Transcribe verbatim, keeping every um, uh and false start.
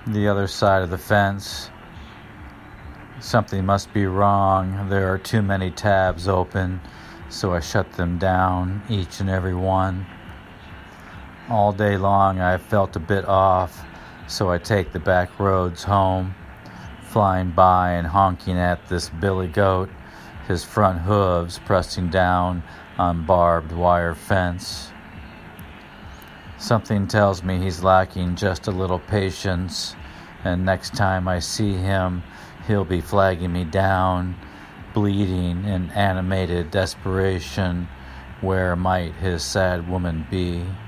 the other side of the fence. Something must be wrong. There are too many tabs open, so I shut them down, each and every one. All day long I felt a bit off, so I take the back roads home, flying by and honking at this billy goat, his front hooves pressing down on barbed wire fence. Something tells me he's lacking just a little patience, and next time I see him, he'll be flagging me down, bleeding in animated desperation. Where might his sad woman be?